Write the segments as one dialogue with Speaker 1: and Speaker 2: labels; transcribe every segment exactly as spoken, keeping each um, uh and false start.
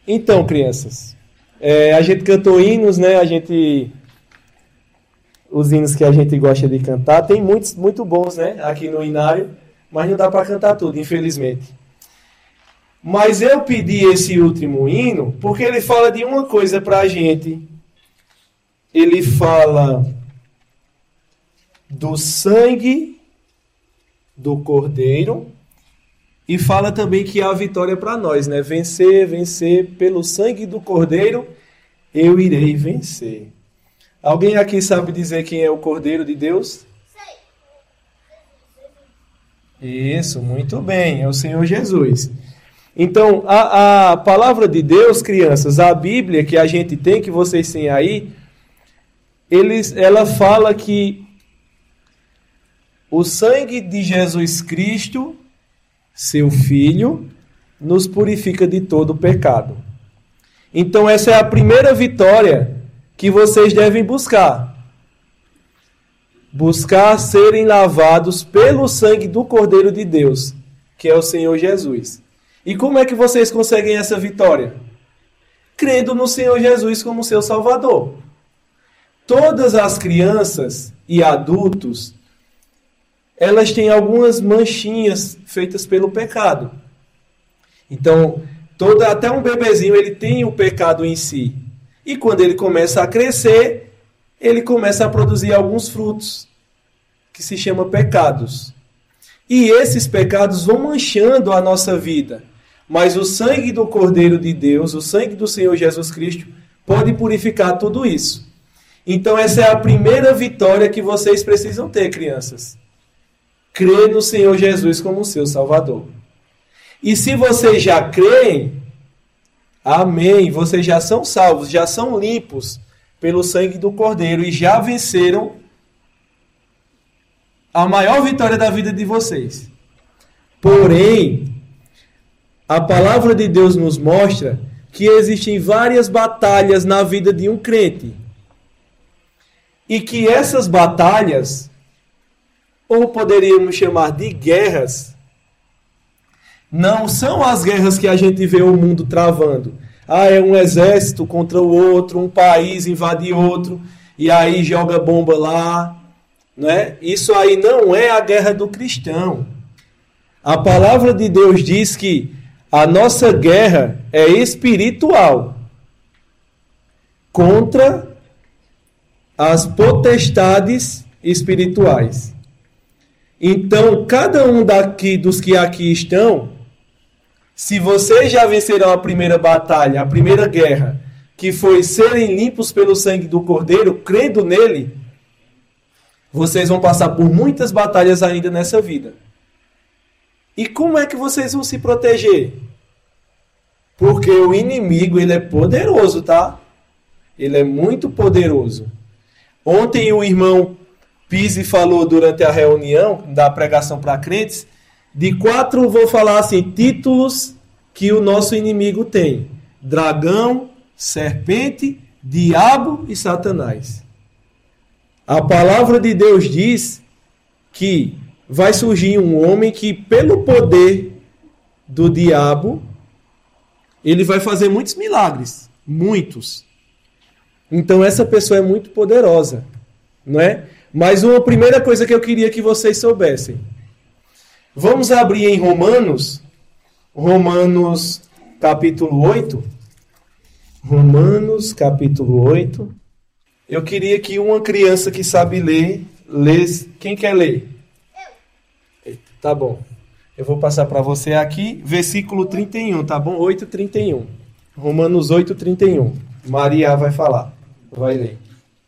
Speaker 1: Então, crianças, é, a gente cantou hinos, né? A gente, os hinos que a gente gosta de cantar, tem muitos muito bons, né? Aqui no Inário, mas não dá para cantar tudo, infelizmente. Mas eu pedi esse último hino porque ele fala de uma coisa para a gente. Ele fala do sangue do Cordeiro e fala também que há vitória para nós, né? Vencer, vencer, pelo sangue do Cordeiro eu irei vencer. Alguém aqui sabe dizer quem é o Cordeiro de Deus? Isso, muito bem, é o Senhor Jesus. Então, a, a palavra de Deus, crianças, a Bíblia que a gente tem, que vocês têm aí, eles, ela fala que o sangue de Jesus Cristo, seu Filho, nos purifica de todo o pecado. Então, essa é a primeira vitória que vocês devem buscar. Buscar serem lavados pelo sangue do Cordeiro de Deus, que é o Senhor Jesus. E como é que vocês conseguem essa vitória? Crendo no Senhor Jesus como seu Salvador. Todas as crianças e adultos, elas têm algumas manchinhas feitas pelo pecado. Então, toda, até um bebezinho, ele tem o pecado em si. E quando ele começa a crescer, ele começa a produzir alguns frutos, que se chamam pecados. E esses pecados vão manchando a nossa vida. Mas o sangue do Cordeiro de Deus, o sangue do Senhor Jesus Cristo, pode purificar tudo isso. Então essa é a primeira vitória que vocês precisam ter, crianças. Crer no Senhor Jesus como seu Salvador. E se vocês já creem, amém, vocês já são salvos, já são limpos pelo sangue do Cordeiro e já venceram a maior vitória da vida de vocês. Porém, a palavra de Deus nos mostra que existem várias batalhas na vida de um crente. E que essas batalhas, ou poderíamos chamar de guerras, não são as guerras que a gente vê o mundo travando. Ah, é um exército contra o outro, um país invade outro, e aí joga bomba lá. Né? Isso aí não é a guerra do cristão. A palavra de Deus diz que a nossa guerra é espiritual contra as potestades espirituais. Então, cada um daqui dos que aqui estão, se vocês já venceram a primeira batalha, a primeira guerra, que foi serem limpos pelo sangue do Cordeiro, crendo nele, vocês vão passar por muitas batalhas ainda nessa vida. E como é que vocês vão se proteger? Porque o inimigo, ele é poderoso, tá? Ele é muito poderoso. Ontem o irmão Pise falou durante a reunião da pregação para crentes, de quatro, vou falar assim, títulos que o nosso inimigo tem. Dragão, serpente, diabo e Satanás. A palavra de Deus diz que vai surgir um homem que, pelo poder do diabo, ele vai fazer muitos milagres. Muitos. Então, essa pessoa é muito poderosa. Não é? Mas uma primeira coisa que eu queria que vocês soubessem. Vamos abrir em Romanos. Romanos, capítulo oito. Romanos, capítulo oito. Eu queria que uma criança que sabe ler, lesse. Quem quer ler? Eu. Tá bom. Eu vou passar para você aqui, versículo trinta e um, tá bom? oito, trinta e um. Romanos oito, trinta e um. Maria vai falar. Vai ler.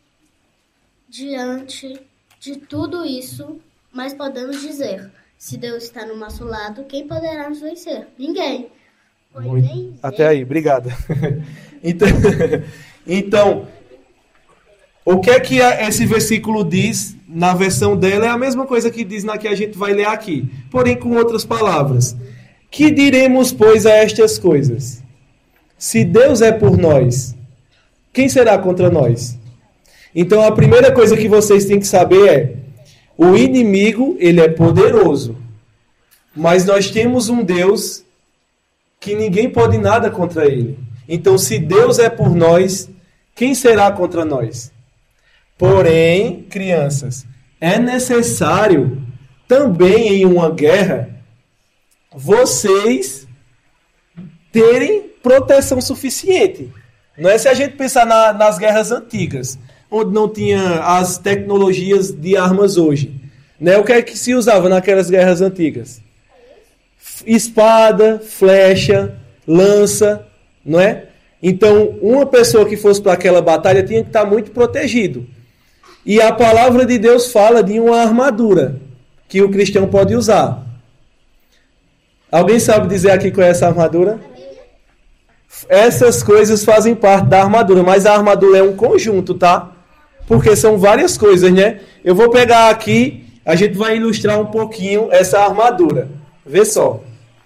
Speaker 2: Diante de tudo isso, mas podemos dizer, se Deus está no nosso lado, quem poderá nos vencer? Ninguém.
Speaker 1: Muito... Nem Até aí, obrigada. então, então, o que é que esse versículo diz na versão dela é a mesma coisa que diz na que a gente vai ler aqui, porém com outras palavras. Que diremos, pois, a estas coisas? Se Deus é por nós, quem será contra nós? Então a primeira coisa que vocês têm que saber é, o inimigo, ele é poderoso, mas nós temos um Deus que ninguém pode nada contra ele. Então, se Deus é por nós, quem será contra nós? Porém, crianças, é necessário também em uma guerra vocês terem proteção suficiente. Não é se a gente pensar na, nas guerras antigas, onde não tinha as tecnologias de armas hoje. Né? O que é que se usava naquelas guerras antigas? Espada, flecha, lança, não é? Então, uma pessoa que fosse para aquela batalha tinha que estar muito protegido. E a palavra de Deus fala de uma armadura que o cristão pode usar. Alguém sabe dizer aqui qual é essa armadura? Essas coisas fazem parte da armadura, mas a armadura é um conjunto, tá? Porque são várias coisas, né? Eu vou pegar aqui, a gente vai ilustrar um pouquinho essa armadura. Vê só.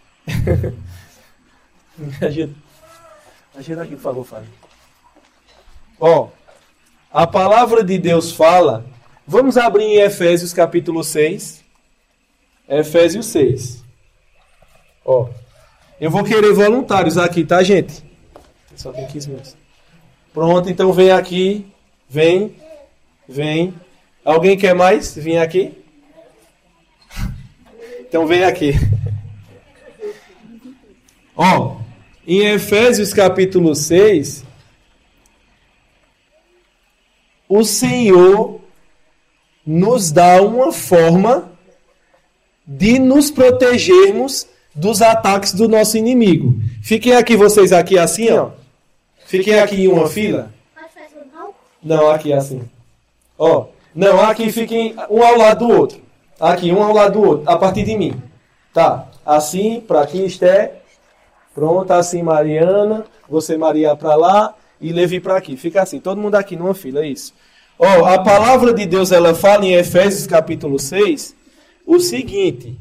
Speaker 1: Ajuda. Ajuda aqui, por favor, Fábio. Ó, a palavra de Deus fala... Vamos abrir em Efésios capítulo seis. Efésios seis. Ó, eu vou querer voluntários aqui, tá, gente? Só tem quinze minutos. Pronto, então vem aqui. Vem. Vem. Alguém quer mais vir aqui? Então vem aqui. Ó, em Efésios capítulo seis, o Senhor nos dá uma forma de nos protegermos dos ataques do nosso inimigo. Fiquem aqui vocês aqui assim, ó. Fiquem aqui em uma fila. Não, aqui assim. Ó, não, aqui fiquem um ao lado do outro. Aqui, um ao lado do outro, a partir de mim. Tá, assim, para aqui, Esté. Pronto, assim, Mariana. Você, Maria, para lá. E Levi para aqui. Fica assim, todo mundo aqui numa fila, é isso. Ó, a palavra de Deus, ela fala em Efésios capítulo seis, o seguinte.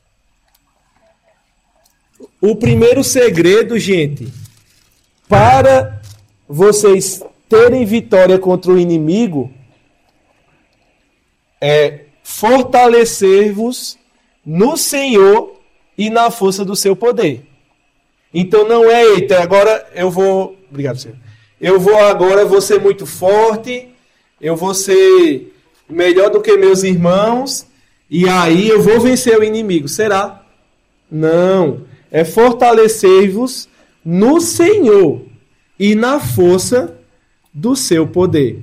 Speaker 1: O primeiro segredo, gente, para vocês terem vitória contra o inimigo, é fortalecer-vos no Senhor e na força do seu poder. Então não é, eita, agora eu vou... Obrigado, Senhor. Eu vou agora, vou ser muito forte, eu vou ser melhor do que meus irmãos, e aí eu vou vencer o inimigo. Será? Não. É fortalecer-vos no Senhor e na força do seu poder.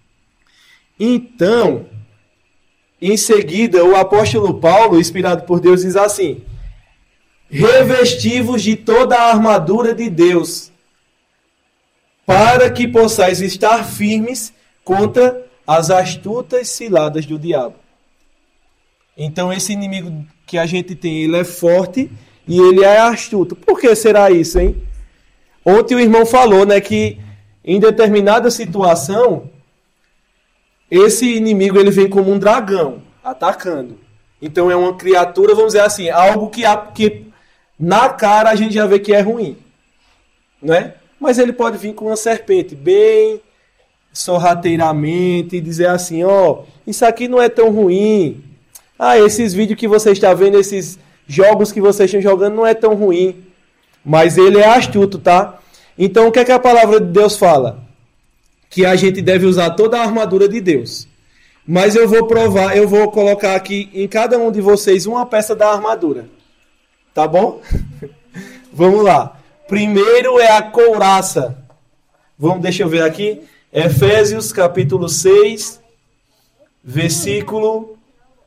Speaker 1: Então, em seguida, o apóstolo Paulo, inspirado por Deus, diz assim: revesti-vos de toda a armadura de Deus, para que possais estar firmes contra as astutas ciladas do diabo. Então, esse inimigo que a gente tem, ele é forte e ele é astuto. Por que será isso, hein? Ontem o irmão falou, né, que em determinada situação, esse inimigo ele vem como um dragão, atacando. Então é uma criatura, vamos dizer assim, algo que, que na cara a gente já vê que é ruim, né? Mas ele pode vir com uma serpente bem sorrateiramente e dizer assim, ó, oh, isso aqui não é tão ruim. Ah, esses vídeos que você está vendo, esses jogos que vocês estão jogando não é tão ruim. Mas ele é astuto, tá? Então o que é que a palavra de Deus fala? Que a gente deve usar toda a armadura de Deus. Mas eu vou provar, eu vou colocar aqui em cada um de vocês uma peça da armadura. Tá bom? Vamos lá. Primeiro é a couraça. Vamos, deixa eu ver aqui. Efésios capítulo seis, versículo...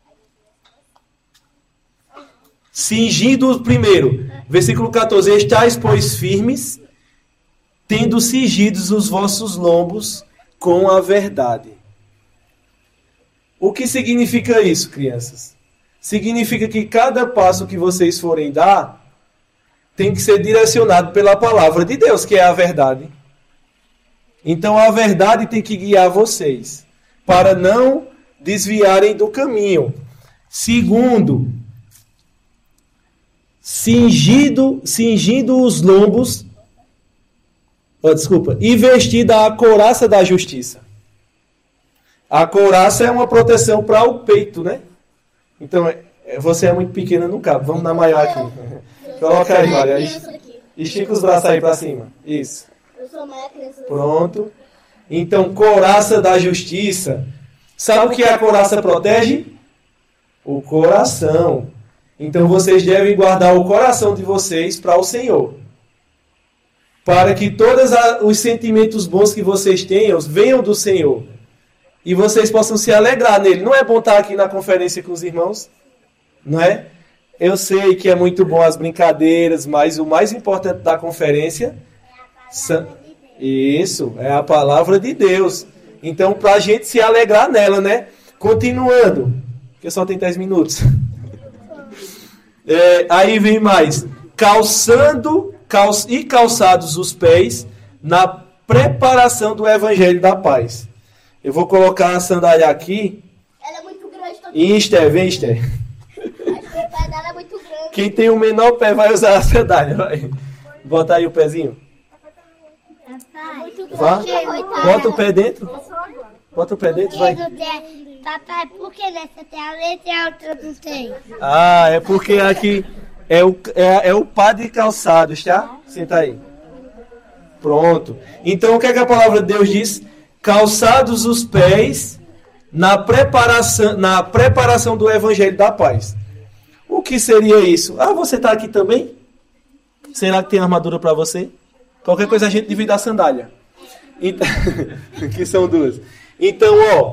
Speaker 1: Cingido primeiro. Versículo catorze. Estais, pois, firmes, tendo cingidos os vossos lombos com a verdade. O que significa isso, crianças? Significa que cada passo que vocês forem dar tem que ser direcionado pela palavra de Deus, que é a verdade. Então a verdade tem que guiar vocês, para não desviarem do caminho. Segundo, cingido, cingindo os lombos, oh, desculpa, e vestida a couraça da justiça. A couraça é uma proteção para o peito, né? Então, você é muito pequena no cabo. Vamos dar maior aqui. Coloca aí, olha. Estica os braços aí para cima. Isso.
Speaker 2: Eu sou Maia Criança.
Speaker 1: Pronto. Então, couraça da justiça. Sabe o que a couraça protege? O coração. Então, vocês devem guardar o coração de vocês para o Senhor. Para que todos os sentimentos bons que vocês tenham venham do Senhor. E vocês possam se alegrar nele. Não é bom estar aqui na conferência com os irmãos? Não é? Eu sei que é muito bom as brincadeiras, mas o mais importante da conferência... Isso, é a palavra de Deus. Então, para a gente se alegrar nela, né? Continuando, porque só tem dez minutos. É, aí vem mais. Calçando cal, e calçados os pés na preparação do Evangelho da Paz. Eu vou colocar a sandália aqui.
Speaker 2: Ela é muito grande também.
Speaker 1: E Esther, vem Esther.
Speaker 2: Acho que o pé dela é muito grande.
Speaker 1: Quem tem o menor pé vai usar a sandália. Vai. Bota aí o pezinho. Vá. Bota o pé dentro. Bota o pé dentro, vai.
Speaker 2: Papai, por que nessa tem a letra e a outra não tem?
Speaker 1: Ah, é porque aqui é o, é, é o par de calçados, tá? Senta aí. Pronto. Então, o que é que a palavra de Deus diz? Calçados os pés na preparação, na preparação do Evangelho da Paz. O que seria isso? Ah, você está aqui também? Será que tem armadura para você? Qualquer coisa a gente divide a sandália. Então, que são duas. Então, ó.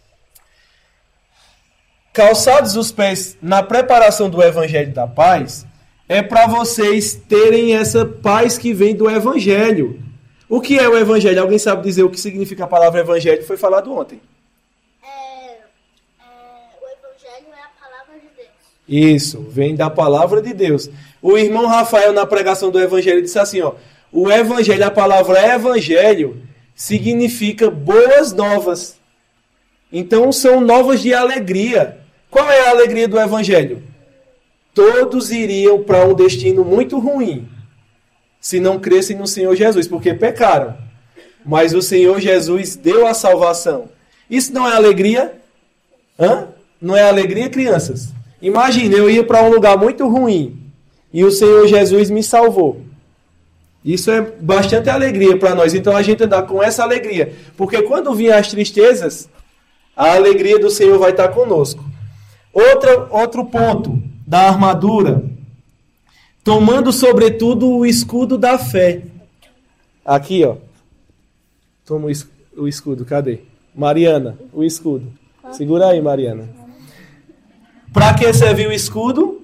Speaker 1: Calçados os pés na preparação do Evangelho da Paz é para vocês terem essa paz que vem do Evangelho. O que é o Evangelho? Alguém sabe dizer o que significa a palavra Evangelho? Foi falado ontem.
Speaker 2: É, é, o Evangelho é a palavra de Deus.
Speaker 1: Isso, vem da palavra de Deus. O irmão Rafael, na pregação do Evangelho, disse assim, ó. O Evangelho, a palavra Evangelho, significa boas novas. Então, são novas de alegria. Qual é a alegria do Evangelho? Todos iriam para um destino muito ruim, se não crescem no Senhor Jesus, porque pecaram. Mas o Senhor Jesus deu a salvação. Isso não é alegria? Hã? Não é alegria, crianças? Imagine, eu ia para um lugar muito ruim e o Senhor Jesus me salvou. Isso é bastante alegria para nós. Então a gente anda com essa alegria. Porque quando vier as tristezas, a alegria do Senhor vai estar conosco. Outra, outro ponto da armadura. Tomando sobretudo o escudo da fé. Aqui, ó. Toma o escudo, cadê? Mariana, o escudo. Segura aí, Mariana. Para que serve o escudo?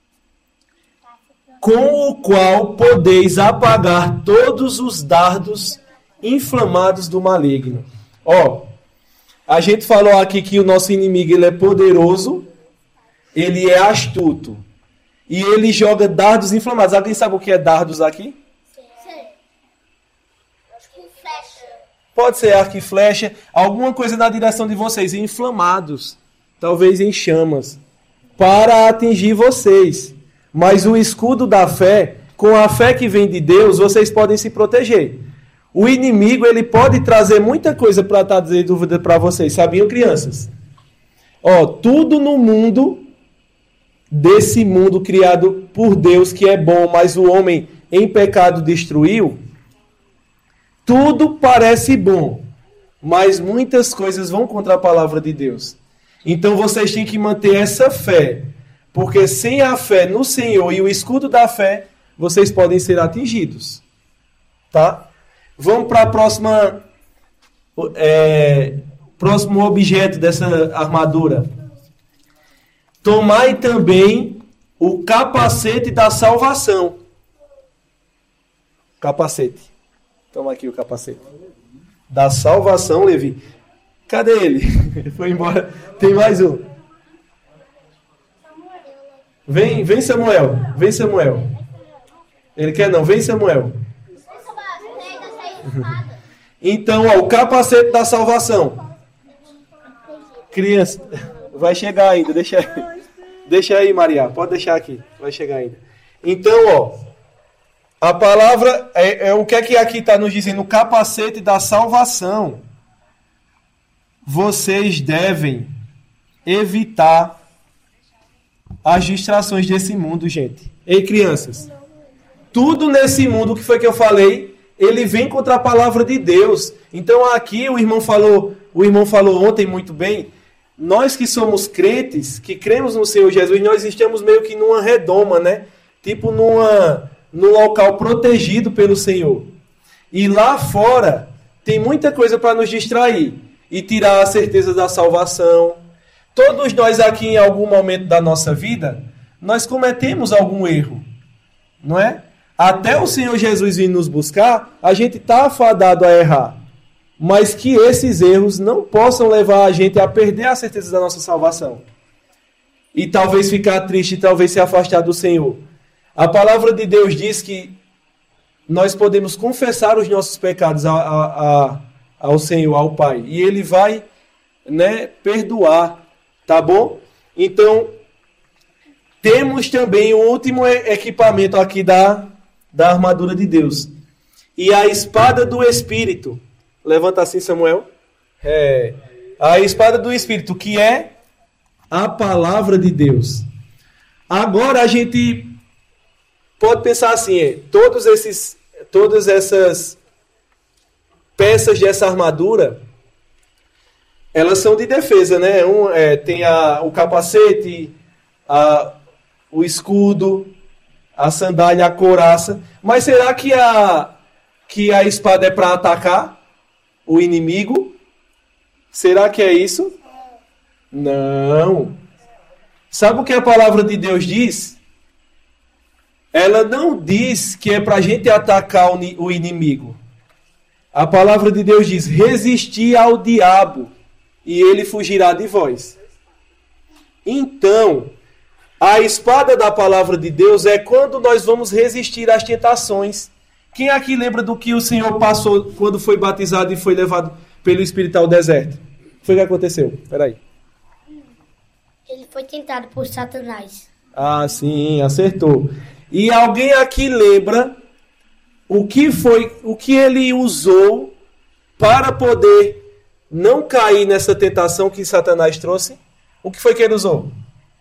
Speaker 1: Com o qual podeis apagar todos os dardos inflamados do maligno. Ó, a gente falou aqui que o nosso inimigo ele é poderoso, ele é astuto. E ele joga dardos inflamados. Alguém sabe o que é dardos aqui?
Speaker 2: Sim. Acho que flecha.
Speaker 1: Pode ser arco e flecha, alguma coisa na direção de vocês, inflamados, talvez em chamas, para atingir vocês. Mas o escudo da fé, com a fé que vem de Deus, vocês podem se proteger. O inimigo, ele pode trazer muita coisa para trazer dúvida para vocês. Sabiam, crianças? Ó, tudo no mundo, desse mundo criado por Deus, que é bom, mas o homem em pecado destruiu, tudo parece bom, mas muitas coisas vão contra a palavra de Deus. Então vocês têm que manter essa fé. Porque sem a fé no Senhor e o escudo da fé, vocês podem ser atingidos. Tá? Vamos para a próxima, é, próximo objeto dessa armadura. Tomai também o capacete da salvação. Capacete. Toma aqui o capacete. Da salvação, Levi. Cadê ele? Foi embora. Tem mais um. Vem, vem Samuel, vem Samuel. Ele quer não, vem Samuel. Então, ó, o capacete da salvação. Criança, vai chegar ainda, deixa aí. Deixa aí, Maria, pode deixar aqui, vai chegar ainda. Então, ó, a palavra, é, é o que é que aqui está nos dizendo? O capacete da salvação. Vocês devem evitar as distrações desse mundo, gente. Ei, crianças. Tudo nesse mundo, o que foi que eu falei? ele vem contra a palavra de Deus. Então aqui o irmão falou, o irmão falou ontem muito bem, nós que somos crentes, que cremos no Senhor Jesus, nós estamos meio que numa redoma, né? Tipo numa, num local protegido pelo Senhor. E lá fora tem muita coisa para nos distrair e tirar a certeza da salvação. Todos nós aqui em algum momento da nossa vida, nós cometemos algum erro, não é? Até o Senhor Jesus vir nos buscar, a gente está afadado a errar. Mas que esses erros não possam levar a gente a perder a certeza da nossa salvação. E talvez ficar triste, talvez se afastar do Senhor. A palavra de Deus diz que nós podemos confessar os nossos pecados a, a, a, ao Senhor, ao Pai. E Ele vai, né, perdoar. Tá bom? Então, temos também o último equipamento aqui da... da armadura de Deus. E a espada do Espírito. Levanta assim, Samuel. É, a espada do Espírito, que é a palavra de Deus. Agora a gente pode pensar assim, é, todos esses, todas essas peças dessa armadura, elas são de defesa, né? Um, é, tem a, o capacete, a, o escudo, a sandália, a couraça. Mas será que a, que a espada é para atacar o inimigo? Será que é isso? Não. Sabe o que a palavra de Deus diz? Ela não diz que é para a gente atacar o inimigo. A palavra de Deus diz: resistir ao diabo e ele fugirá de vós. Então, a espada da palavra de Deus é quando nós vamos resistir às tentações. Quem aqui lembra do que o Senhor passou quando foi batizado e foi levado pelo Espírito ao deserto? O que foi que aconteceu? Peraí.
Speaker 2: Ele foi tentado por Satanás.
Speaker 1: Ah, sim, acertou. E alguém aqui lembra o que foi, o que ele usou para poder não cair nessa tentação que Satanás trouxe? O que foi que ele usou?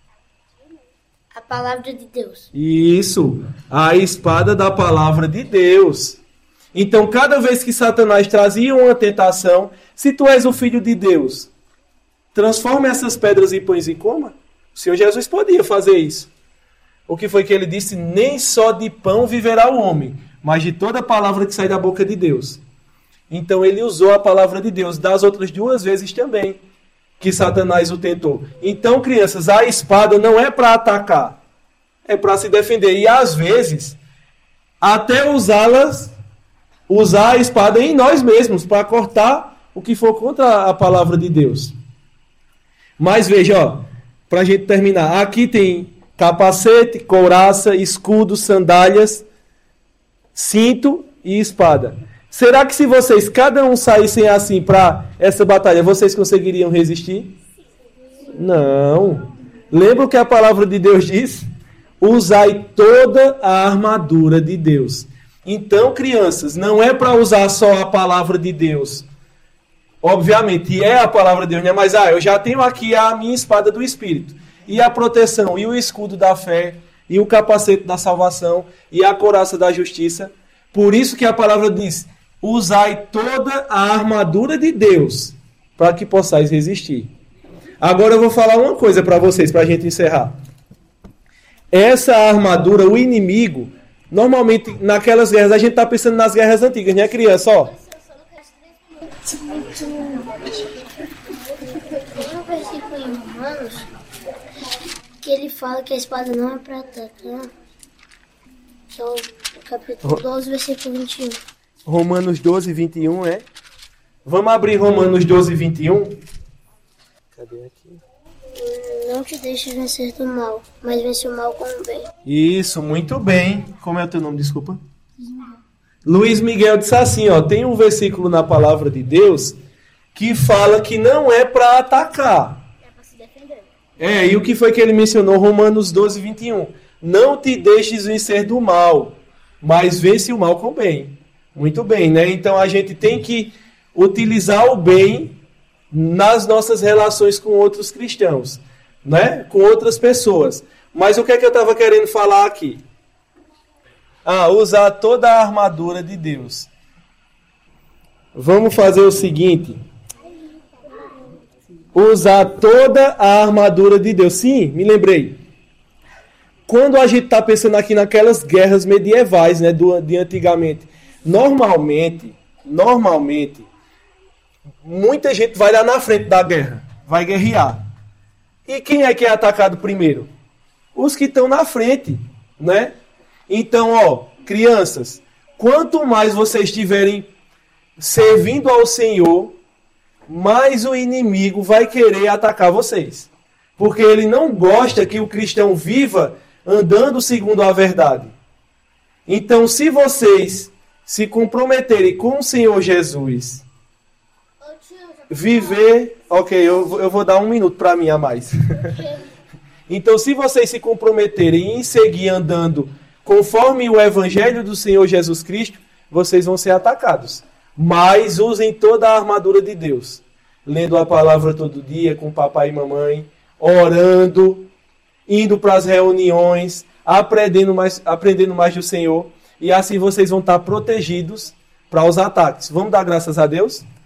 Speaker 2: A palavra de Deus.
Speaker 1: Isso, a espada da palavra de Deus. Então, cada vez que Satanás trazia uma tentação, se tu és o filho de Deus, transforma essas pedras em pães e coma. O Senhor Jesus podia fazer isso. O que foi que ele disse? Nem só de pão viverá o homem, mas de toda palavra que sai da boca de Deus. Então ele usou a palavra de Deus das outras duas vezes também que Satanás o tentou. Então, crianças, a espada não é para atacar, é para se defender. E às vezes, até usá-las, usar a espada em nós mesmos, para cortar o que for contra a palavra de Deus. Mas veja, ó, para a gente terminar, aqui tem capacete, couraça, escudo, sandálias, cinto e espada. Será que se vocês, cada um saíssem assim para essa batalha, vocês conseguiriam resistir? Não. Lembra o que a palavra de Deus diz? Usai toda a armadura de Deus. Então, crianças, não é para usar só a palavra de Deus. Obviamente, é a palavra de Deus, né? Mas ah, eu já tenho aqui a minha espada do Espírito. E a proteção, e o escudo da fé, e o capacete da salvação, e a couraça da justiça. Por isso que a palavra diz: usai toda a armadura de Deus, para que possais resistir. Agora eu vou falar uma coisa para vocês, para a gente encerrar. Essa armadura, o inimigo, normalmente naquelas guerras, a gente está pensando nas guerras antigas, né, criança? Ó.
Speaker 2: Tem um versículo em Romanos que ele fala que a espada não é para atacar. Que é o capítulo doze, versículo vinte e um.
Speaker 1: Romanos doze, vinte e um, é? Vamos abrir Romanos doze, vinte e um? Cadê aqui?
Speaker 2: Não te deixes vencer do mal, mas vence o mal com o bem.
Speaker 1: Isso, muito bem. Como é o teu nome, desculpa? Luiz Miguel disse assim, ó, tem um versículo na palavra de Deus que fala que não é para atacar.
Speaker 2: É para se defender.
Speaker 1: É, e o que foi que ele mencionou? Romanos doze, vinte e um. Não te deixes vencer do mal, mas vence o mal com o bem. Muito bem, né? Então a gente tem que utilizar o bem nas nossas relações com outros cristãos, né? Com outras pessoas. Mas o que é que eu estava querendo falar aqui? Ah, usar toda a armadura de Deus. vamos fazer o seguinte. Usar toda a armadura de Deus. Sim, me lembrei. Quando a gente está pensando aqui naquelas guerras medievais, né, do, de antigamente, normalmente, normalmente, muita gente vai lá na frente da guerra, vai guerrear. E quem é que é atacado primeiro? Os que estão na frente, né? Então, ó, crianças, quanto mais vocês estiverem servindo ao Senhor, mais o inimigo vai querer atacar vocês. Porque ele não gosta que o cristão viva andando segundo a verdade. Então, se vocês se comprometerem com o Senhor Jesus, viver... Ok, eu, eu vou dar um minuto para mim a mais. Então, se vocês se comprometerem em seguir andando conforme o Evangelho do Senhor Jesus Cristo, vocês vão ser atacados. Mas usem toda a armadura de Deus. Lendo a palavra todo dia com papai e mamãe, orando, indo para as reuniões, aprendendo mais, aprendendo mais do Senhor. E assim vocês vão estar protegidos para os ataques. Vamos dar graças a Deus?